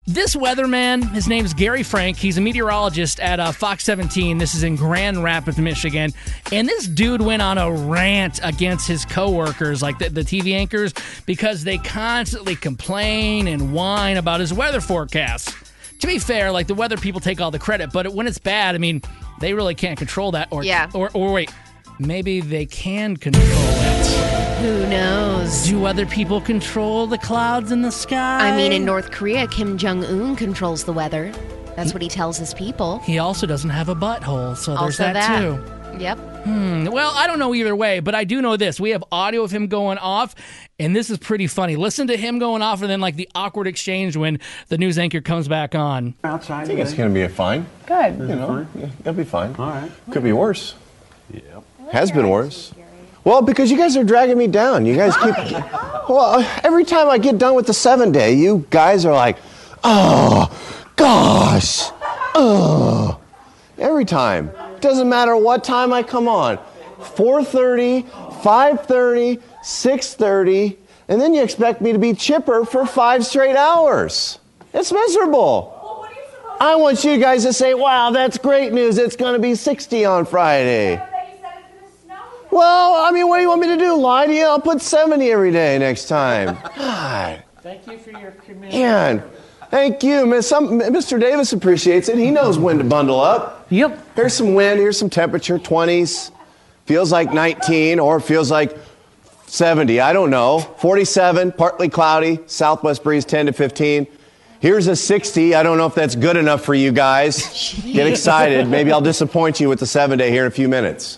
This weatherman, his name's Gary Frank. He's a meteorologist at Fox 17. This is in Grand Rapids, Michigan. And this dude went on a rant against his coworkers, like the TV anchors, because they constantly complain and whine about his weather forecasts. To be fair, like the weather people take all the credit, but when it's bad, I mean, they really can't control that. Or wait, maybe they can control it. Who knows? Do other people control the clouds in the sky? I mean, in North Korea, Kim Jong-un controls the weather. That's what he tells his people. He also doesn't have a butthole, so there's that too. Yep. Well, I don't know either way, but I do know this. We have audio of him going off, and this is pretty funny. Listen to him going off and then like the awkward exchange when the news anchor comes back on. Outside, I think it's going to be fine. Good. You know, it'll be fine. All right. Could be worse. Yep. Has been worse. Well, because you guys are dragging me down. You guys keep... Well, every time I get done with the 7-day, you guys are like, oh, gosh, oh. Every time. Doesn't matter what time I come on. 4:30, 5:30, 6:30, and then you expect me to be chipper for 5 straight hours. It's miserable. I want you guys to say, wow, that's great news. It's going to be 60 on Friday. Well, I mean, what do you want me to do? Lie to you? I'll put 70 every day next time. God. Thank you for your commitment. Man, thank you. Mr. Davis appreciates it. He knows when to bundle up. Yep. Here's some wind. Here's some temperature, 20s. Feels like 19 or feels like 70. I don't know. 47, partly cloudy. Southwest breeze 10 to 15. Here's a 60. I don't know if that's good enough for you guys. Jeez. Get excited. Maybe I'll disappoint you with the 7-day here in a few minutes.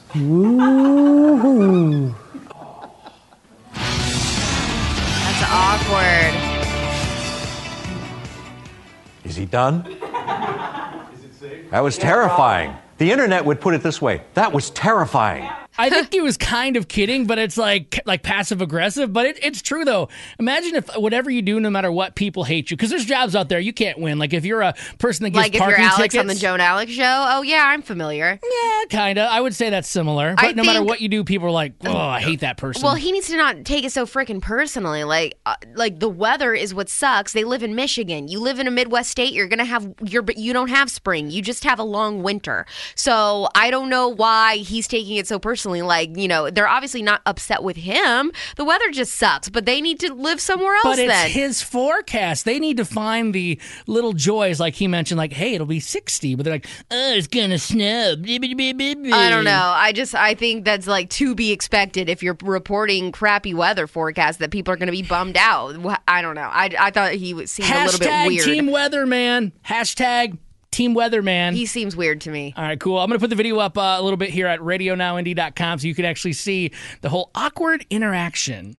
Ooh. That's awkward. Is he done? That was terrifying. The internet would put it this way. That was terrifying. I think he was kind of kidding, but it's like passive aggressive. But it's true though. Imagine if whatever you do, no matter what, people hate you because there's jobs out there you can't win. Like if you're a person that gives parking tickets, like if you're Alex on the Joan Alex show. Oh yeah, I'm familiar. Yeah, kind of. I would say that's similar. But no matter what you do, people are like, oh, I hate that person. Well, he needs to not take it so freaking personally. Like the weather is what sucks. They live in Michigan. You live in a Midwest state. You're gonna have but you don't have spring. You just have a long winter. So I don't know why he's taking it so personally. Like, you know, they're obviously not upset with him. The weather just sucks, but they need to live somewhere else. But it's then. His forecast. They need to find the little joys, like he mentioned, like, hey, it'll be 60, but they're like, oh, it's gonna snow. I don't know. I think that's like to be expected if you're reporting crappy weather forecasts that people are going to be bummed out. I don't know. I thought he seemed a little bit weird. Team Weatherman. Hashtag Team Weatherman. He seems weird to me. All right, cool. I'm going to put the video up a little bit here at radionowindy.com so you can actually see the whole awkward interaction.